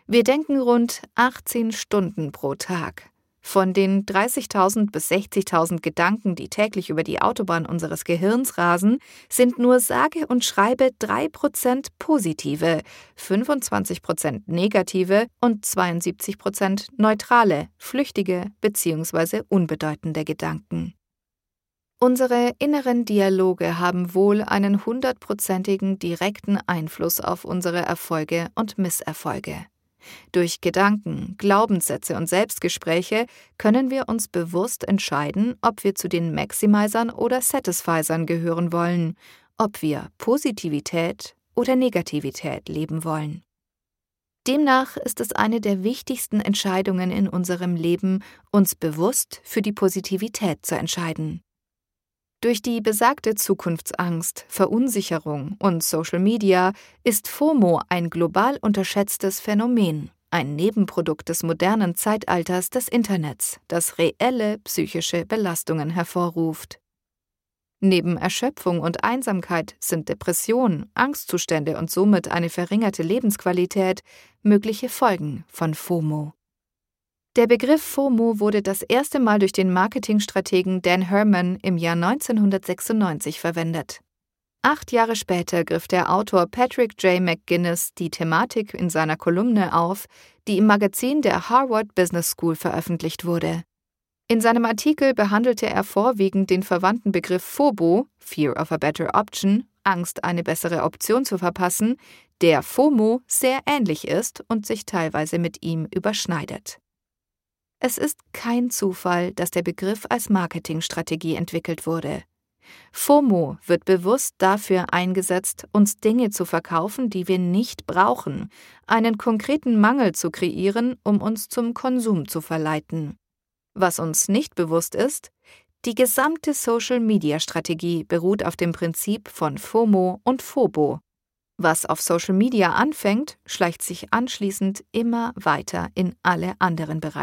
Wir denken rund 18 Stunden pro Tag. Von den 30.000 bis 60.000 Gedanken, die täglich über die Autobahn unseres Gehirns rasen, sind nur sage und schreibe 3% positive, 25% negative und 72% neutrale, flüchtige bzw. unbedeutende Gedanken. Unsere inneren Dialoge haben wohl einen 100%igen direkten Einfluss auf unsere Erfolge und Misserfolge. Durch Gedanken, Glaubenssätze und Selbstgespräche können wir uns bewusst entscheiden, ob wir zu den Maximizern oder Satisficern gehören wollen, ob wir Positivität oder Negativität leben wollen. Demnach ist es eine der wichtigsten Entscheidungen in unserem Leben, uns bewusst für die Positivität zu entscheiden. Durch die besagte Zukunftsangst, Verunsicherung und Social Media ist FOMO ein global unterschätztes Phänomen, ein Nebenprodukt des modernen Zeitalters des Internets, das reelle psychische Belastungen hervorruft. Neben Erschöpfung und Einsamkeit sind Depression, Angstzustände und somit eine verringerte Lebensqualität mögliche Folgen von FOMO. Der Begriff FOMO wurde das erste Mal durch den Marketingstrategen Dan Herman im Jahr 1996 verwendet. 8 Jahre später griff der Autor Patrick J. McGinnis die Thematik in seiner Kolumne auf, die im Magazin der Harvard Business School veröffentlicht wurde. In seinem Artikel behandelte er vorwiegend den verwandten Begriff FOBO, Fear of a Better Option, Angst, eine bessere Option zu verpassen, der FOMO sehr ähnlich ist und sich teilweise mit ihm überschneidet. Es ist kein Zufall, dass der Begriff als Marketingstrategie entwickelt wurde. FOMO wird bewusst dafür eingesetzt, uns Dinge zu verkaufen, die wir nicht brauchen, einen konkreten Mangel zu kreieren, um uns zum Konsum zu verleiten. Was uns nicht bewusst ist, die gesamte Social-Media-Strategie beruht auf dem Prinzip von FOMO und FOBO. Was auf Social Media anfängt, schleicht sich anschließend immer weiter in alle anderen Bereiche.